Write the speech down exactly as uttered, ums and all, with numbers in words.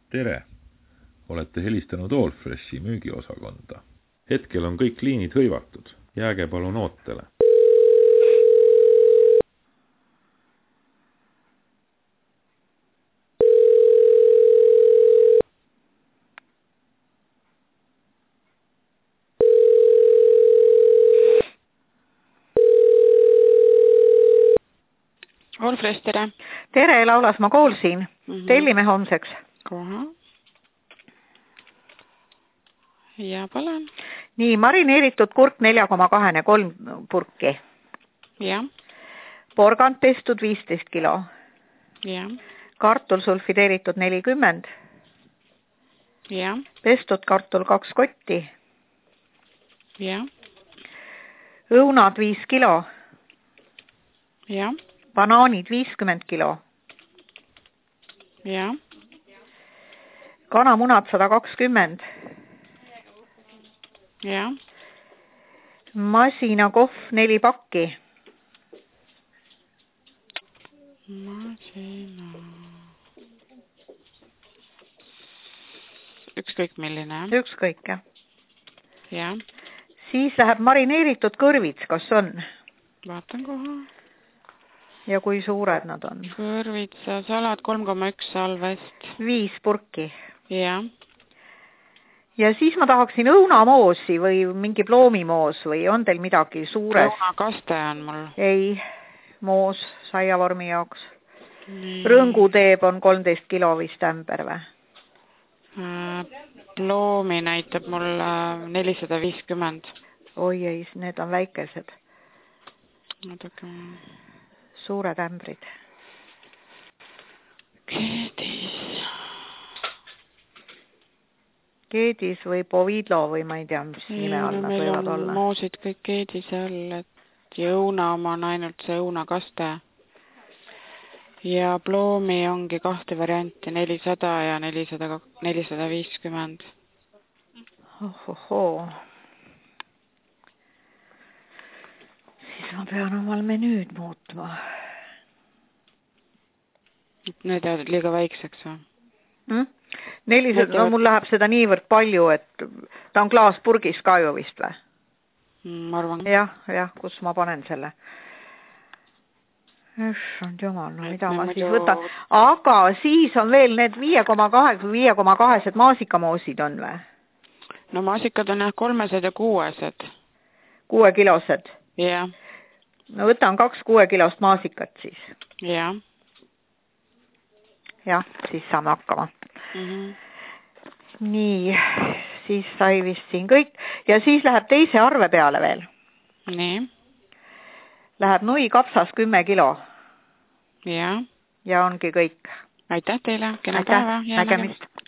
Tere! Olete helistanud Allfreshi müügiosakonda. Hetkel on kõik liinid hõivatud. Jääge palun ootele. Allfresh, tere. Tere, Laulas, ma kuulsin. Mm -hmm. Tellime homseks. Koha. Ja palun. Nii, marineeritud kurk neli koma kaks kolm purki. Ja. Porgand pestud viisteist kilo. Ja. Kartul sulfideeritud nelikümmend. Ja. Pestud kartul kaks kotti. Ja. Õunad viis kilo. Ja. Banaanid viiskümmend kilo. Ja. Kanamunad sada kakskümmend. Ja. Masinakohv neli pakki. Masina. Ükskõik milline. Ükskõik, jah. Ja. Siis läheb marineeritud kõrvits, kas on? Vaatan koha. Ja kui suured nad on? Kõrvitsa salat kolm koma üks salvest. Viis purki. Ja. Ja siis ma tahaksin õunamoosi või mingi ploomimoos või on teil midagi suures? Õunakaste on mul. Ei, moos saiavormi jaoks. Nii. Rõnguteeb on kolmteist kilo vist ämber või? Ploomi näitab mul nelisada viiskümmend. Oi ei, need on väikesed. Natuke... Suured ämbrid. Keedis. Keedis või Povidlo või ma ei tea, mis nime all nad võivad olla. Moosid kõik keedis all, et õuna oma on ainult see õunakaste. Ja ploomi ongi kahte varianti, nelisada ja nelisada viiskümmend. Ohohoo. Siis ma pean omal menüüd muutma. Need jäävad liiga väikseks või? Hmm? nelisada, no mul läheb seda niivõrd palju, et ta on klaaspurgis ka ju vist või? Ma arvan. Jah, jah, kus ma panen selle. Issand jumal, no mida ma siis võtan. Aga siis on veel need viie koma kaks või viie koma kaks maasikamoosid on või? No maasikad on jah kolmesed ja kuuesed. Kuue kilosed? Jah. No võtan kaks kuue kilost maasikat siis. Jah. Jah, siis saame hakkama. Mm-hmm. Nii, siis sai vist siin kõik. Ja siis läheb teise arve peale veel. Nii. Läheb nui kapsas kümme kilo. Jah. Ja ongi kõik. Aitäh teile, kena päeva. Nägemist.